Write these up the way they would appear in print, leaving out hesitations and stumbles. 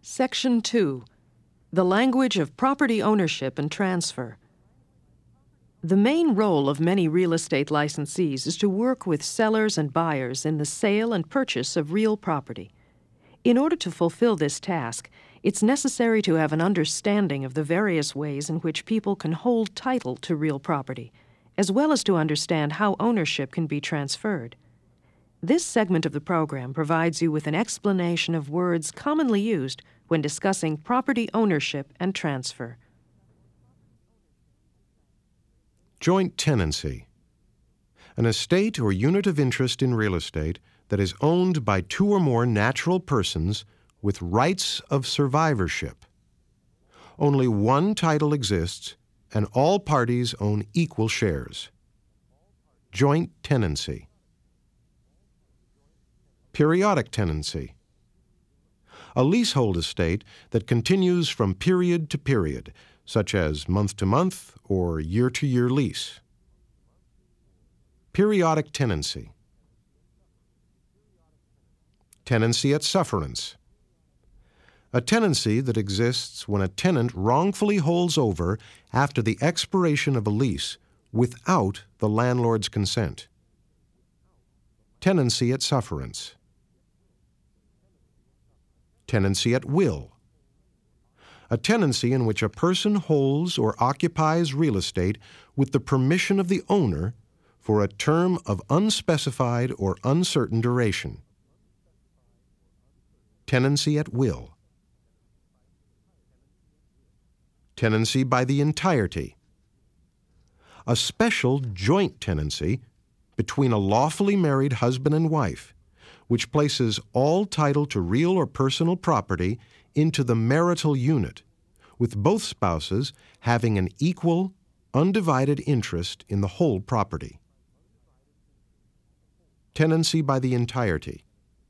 Section 2. The language of property ownership and transfer. The main role of many real estate licensees is to work with sellers and buyers in the sale and purchase of real property. In order to fulfill this task, it's necessary to have an understanding of the various ways in which people can hold title to real property, as well as to understand how ownership can be transferred. This segment of the program provides you with an explanation of words commonly used when discussing property ownership and transfer. Joint tenancy. An estate or unit of interest in real estate that is owned by two or more natural persons with rights of survivorship. Only one title exists, and all parties own equal shares. Joint tenancy. Periodic tenancy. A leasehold estate that continues from period to period, such as month to month or year-to-year lease. Periodic tenancy. Tenancy at sufferance. A tenancy that exists when a tenant wrongfully holds over after the expiration of a lease without the landlord's consent. Tenancy at sufferance. Tenancy at will. A tenancy in which a person holds or occupies real estate with the permission of the owner for a term of unspecified or uncertain duration. Tenancy at will. Tenancy by the entirety. A special joint tenancy between a lawfully married husband and wife, which places all title to real or personal property into the marital unit, with both spouses having an equal, undivided interest in the whole property. Tenancy by the entirety.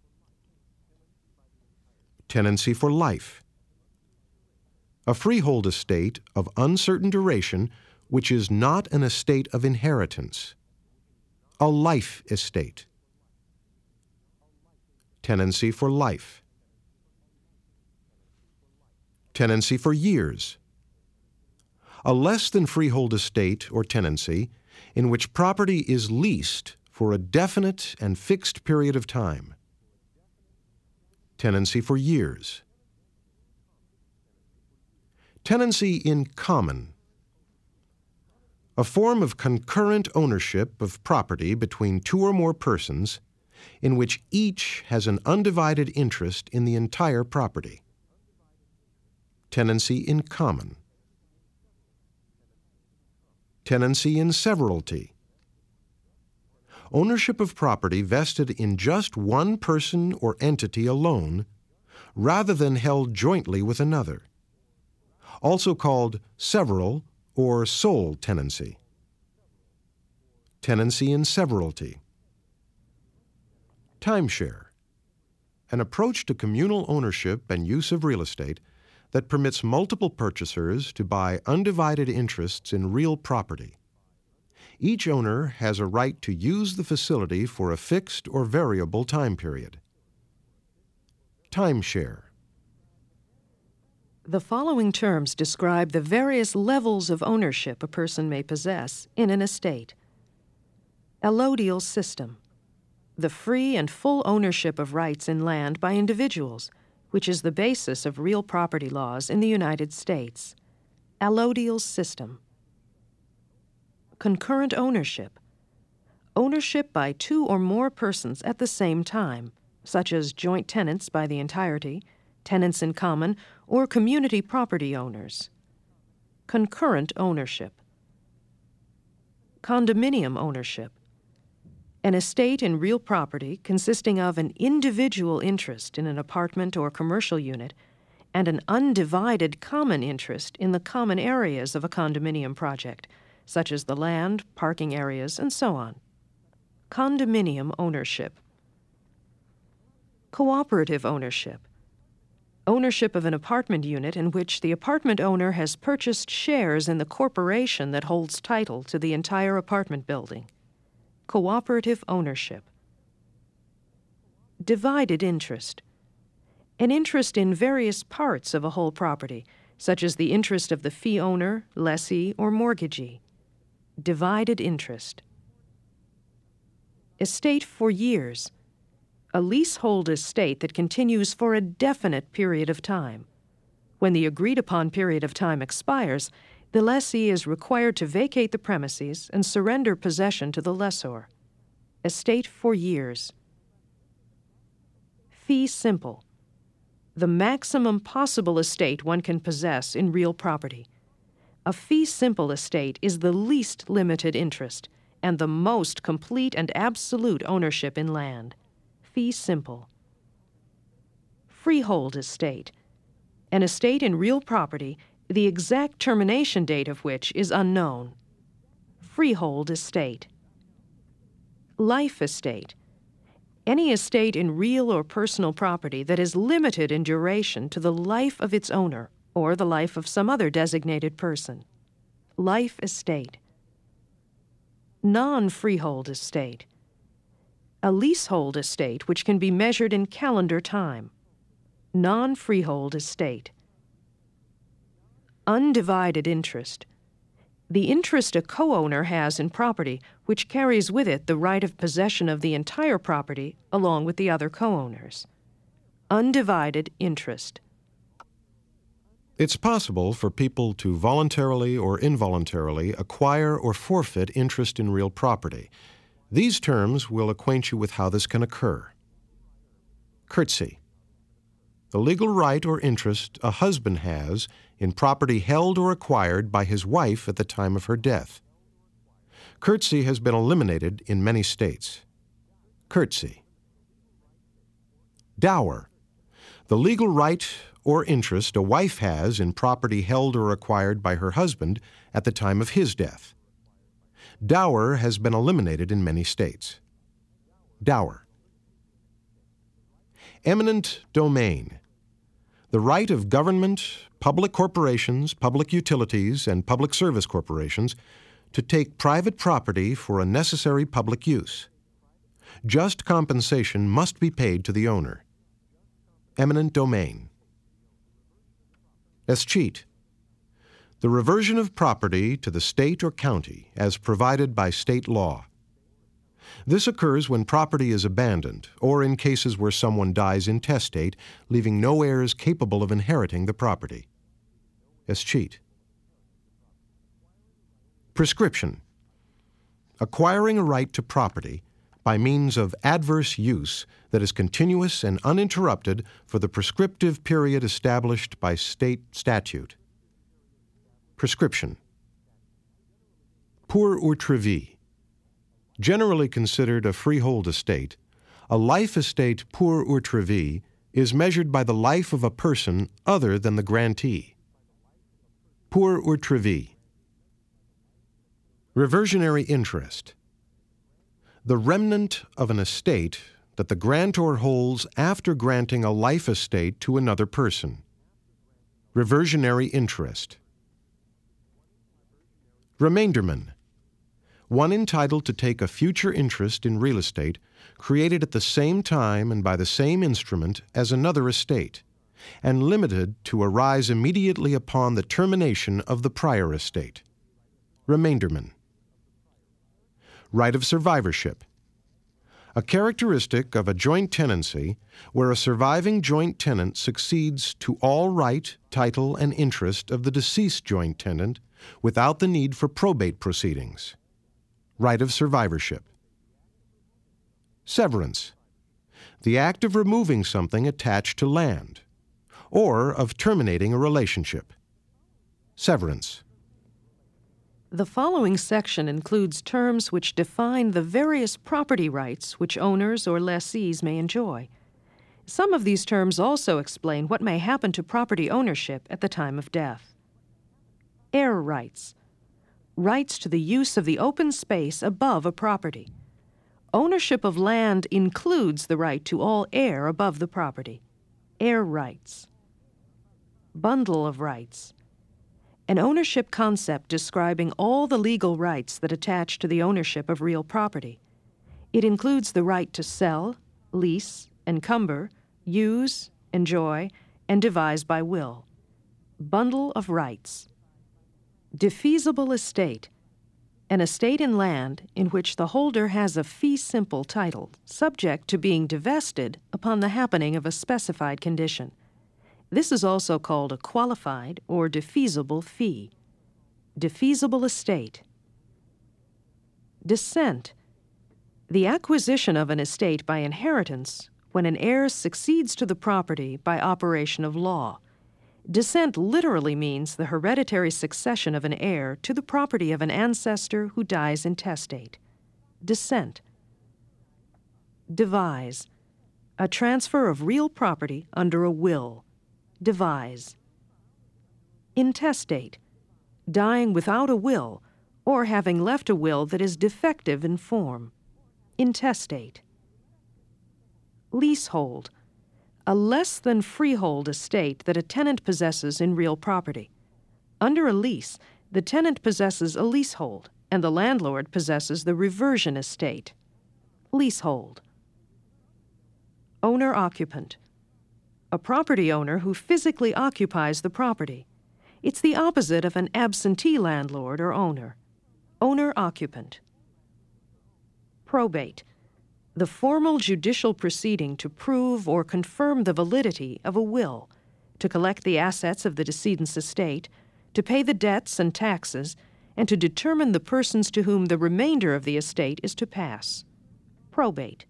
Tenancy for life. A freehold estate of uncertain duration which is not an estate of inheritance. A life estate. Tenancy for life. Tenancy for years. A less than freehold estate or tenancy in which property is leased for a definite and fixed period of time. Tenancy for years. Tenancy in common. A form of concurrent ownership of property between two or more persons in which each has an undivided interest in the entire property. Tenancy in common. Tenancy in severalty. Ownership of property vested in just one person or entity alone, rather than held jointly with another. Also called several or sole tenancy. Tenancy in severalty. Timeshare. An approach to communal ownership and use of real estate that permits multiple purchasers to buy undivided interests in real property. Each owner has a right to use the facility for a fixed or variable time period. Timeshare. The following terms describe the various levels of ownership a person may possess in an estate. Allodial system. The free and full ownership of rights in land by individuals, which is the basis of real property laws in the United States. Allodial system. Concurrent ownership. Ownership by two or more persons at the same time, such as joint tenants by the entirety, tenants in common, or community property owners. Concurrent ownership. Condominium ownership. An estate in real property consisting of an individual interest in an apartment or commercial unit and an undivided common interest in the common areas of a condominium project, such as the land, parking areas, and so on. Condominium ownership. Cooperative ownership. Ownership of an apartment unit in which the apartment owner has purchased shares in the corporation that holds title to the entire apartment building. Cooperative ownership. Divided interest. An interest in various parts of a whole property, such as the interest of the fee owner, lessee, or mortgagee. Divided interest. Estate for years. A leasehold estate that continues for a definite period of time. When the agreed-upon period of time expires, the lessee is required to vacate the premises and surrender possession to the lessor. Estate for years. Fee simple. The maximum possible estate one can possess in real property. A fee simple estate is the least limited interest and the most complete and absolute ownership in land. Fee simple. Freehold estate. An estate in real property, the exact termination date of which is unknown. Freehold estate. Life estate. Any estate in real or personal property that is limited in duration to the life of its owner or the life of some other designated person. Life estate. Non-freehold estate. A leasehold estate which can be measured in calendar time. Non-freehold estate. Undivided interest. The interest a co-owner has in property which carries with it the right of possession of the entire property along with the other co-owners. Undivided interest. It's possible for people to voluntarily or involuntarily acquire or forfeit interest in real property. These terms will acquaint you with how this can occur. Curtsy. The legal right or interest a husband has in property held or acquired by his wife at the time of her death. Curtsy has been eliminated in many states. Curtsy. Dower. The legal right or interest a wife has in property held or acquired by her husband at the time of his death. Dower has been eliminated in many states. Dower. Eminent domain. The right of government, public corporations, public utilities, and public service corporations to take private property for a necessary public use. Just compensation must be paid to the owner. Eminent domain. Escheat. The reversion of property to the state or county as provided by state law. This occurs when property is abandoned or in cases where someone dies intestate, leaving no heirs capable of inheriting the property. Escheat. Prescription. Acquiring a right to property by means of adverse use that is continuous and uninterrupted for the prescriptive period established by state statute. Prescription. Pour outre-vie. Generally considered a freehold estate, a life estate pour outre-vie is measured by the life of a person other than the grantee. Pour outre-vie. Reversionary interest. The remnant of an estate that the grantor holds after granting a life estate to another person. Reversionary interest. Remainderman. One entitled to take a future interest in real estate created at the same time and by the same instrument as another estate, and limited to arise immediately upon the termination of the prior estate. Remainderman. Right of survivorship. A characteristic of a joint tenancy where a surviving joint tenant succeeds to all right, title, and interest of the deceased joint tenant without the need for probate proceedings. Right of survivorship. Severance. The act of removing something attached to land, or of terminating a relationship. Severance. The following section includes terms which define the various property rights which owners or lessees may enjoy. Some of these terms also explain what may happen to property ownership at the time of death. Air rights. Rights to the use of the open space above a property. Ownership of land includes the right to all air above the property. Air rights. Bundle of rights. An ownership concept describing all the legal rights that attach to the ownership of real property. It includes the right to sell, lease, encumber, use, enjoy, and devise by will. Bundle of rights. Defeasible estate. An estate in land in which the holder has a fee simple title, subject to being divested upon the happening of a specified condition. This is also called a qualified or defeasible fee. Defeasible estate. Descent. The acquisition of an estate by inheritance when an heir succeeds to the property by operation of law. Descent literally means the hereditary succession of an heir to the property of an ancestor who dies intestate. Descent. Devise. A transfer of real property under a will. Devise. Intestate. Dying without a will or having left a will that is defective in form. Intestate. Leasehold. A less than freehold estate that a tenant possesses in real property. Under a lease, the tenant possesses a leasehold, and the landlord possesses the reversion estate. Leasehold. Owner-occupant. A property owner who physically occupies the property. It's the opposite of an absentee landlord or owner. Owner-occupant. Probate. The formal judicial proceeding to prove or confirm the validity of a will, to collect the assets of the decedent's estate, to pay the debts and taxes, and to determine the persons to whom the remainder of the estate is to pass. Probate.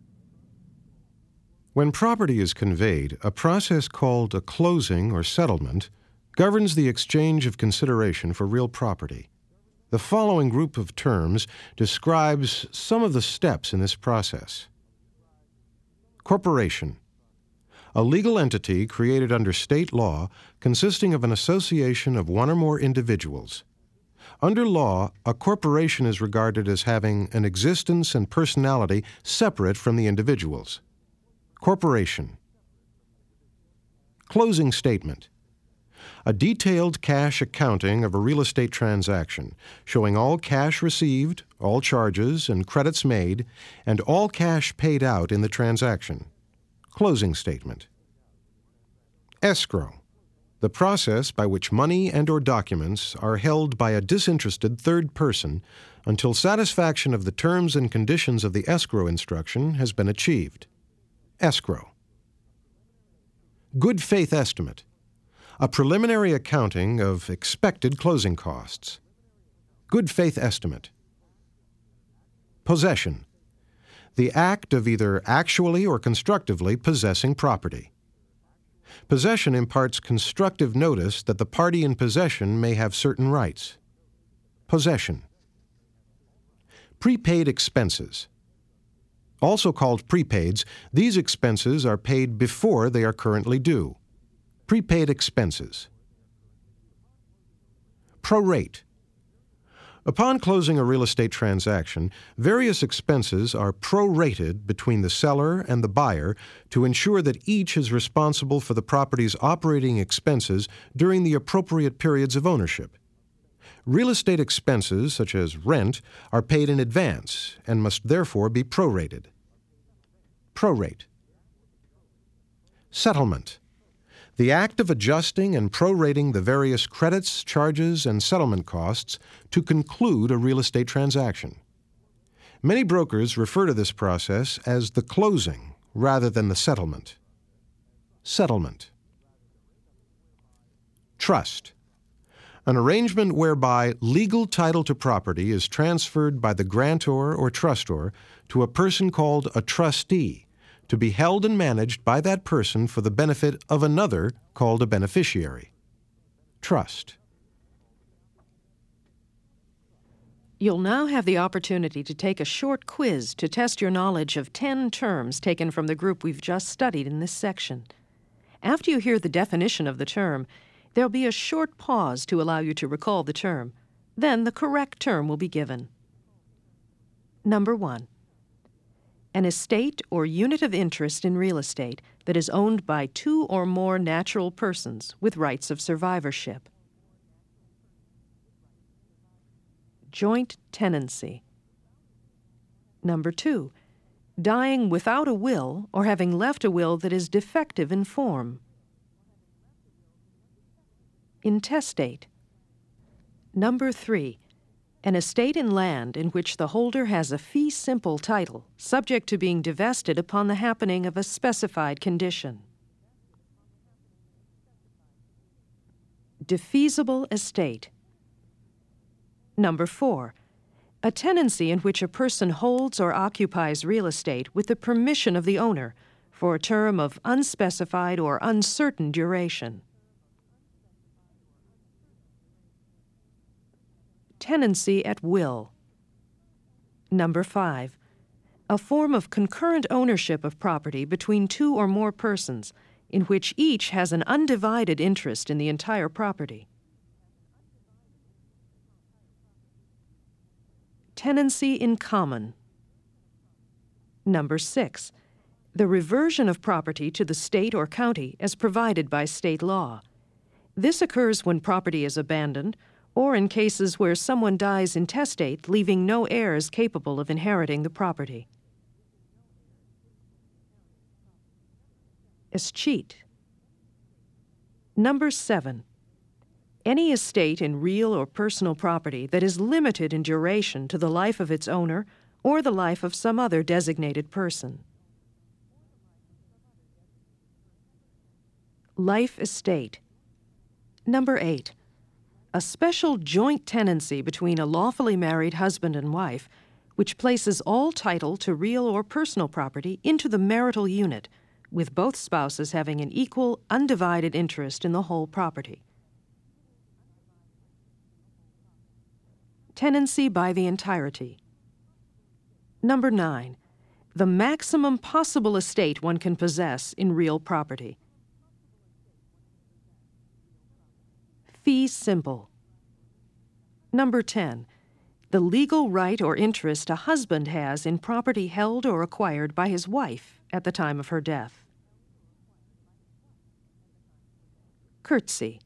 When property is conveyed, a process called a closing or settlement governs the exchange of consideration for real property. The following group of terms describes some of the steps in this process. Corporation. A legal entity created under state law consisting of an association of one or more individuals. Under law, a corporation is regarded as having an existence and personality separate from the individuals. Corporation. Closing statement. A detailed cash accounting of a real estate transaction, showing all cash received, all charges and credits made, and all cash paid out in the transaction. Closing statement. Escrow. The process by which money and/or documents are held by a disinterested third person until satisfaction of the terms and conditions of the escrow instruction has been achieved. Escrow. Good faith estimate. A preliminary accounting of expected closing costs. Good faith estimate. Possession. The act of either actually or constructively possessing property. Possession imparts constructive notice that the party in possession may have certain rights. Possession. Prepaid expenses. Also called prepaids, these expenses are paid before they are currently due. Prepaid expenses. Prorate. Upon closing a real estate transaction, various expenses are prorated between the seller and the buyer to ensure that each is responsible for the property's operating expenses during the appropriate periods of ownership. Real estate expenses, such as rent, are paid in advance and must therefore be prorated. Prorate. Settlement. The act of adjusting and prorating the various credits, charges, and settlement costs to conclude a real estate transaction. Many brokers refer to this process as the closing rather than the settlement. Settlement. Trust. An arrangement whereby legal title to property is transferred by the grantor or trustor to a person called a trustee, to be held and managed by that person for the benefit of another called a beneficiary. Trust. You'll now have the opportunity to take a short quiz to test your knowledge of 10 terms taken from the group we've just studied in this section. After you hear the definition of the term, there'll be a short pause to allow you to recall the term. Then the correct term will be given. Number 1. An estate or unit of interest in real estate that is owned by 2 or more natural persons with rights of survivorship. Joint tenancy. Number 2. dying without a will or having left a will that is defective in form. Intestate. Number 3. An estate in land in which the holder has a fee simple title, subject to being divested upon the happening of a specified condition. Defeasible estate. Number 4. A tenancy in which a person holds or occupies real estate with the permission of the owner for a term of unspecified or uncertain duration. Tenancy at will. Number 5. A form of concurrent ownership of property between two or more persons in which each has an undivided interest in the entire property. Tenancy in common. Number 6. The reversion of property to the state or county as provided by state law. This occurs when property is abandoned or in cases where someone dies intestate, leaving no heirs capable of inheriting the property. Escheat. Number 7. Any estate in real or personal property that is limited in duration to the life of its owner or the life of some other designated person. Life estate. Number 8. A special joint tenancy between a lawfully married husband and wife, which places all title to real or personal property into the marital unit, with both spouses having an equal, undivided interest in the whole property. Tenancy by the entirety. Number 9. The maximum possible estate one can possess in real property. Fee simple. Number 10. The legal right or interest a husband has in property held or acquired by his wife at the time of her death. Curtsy.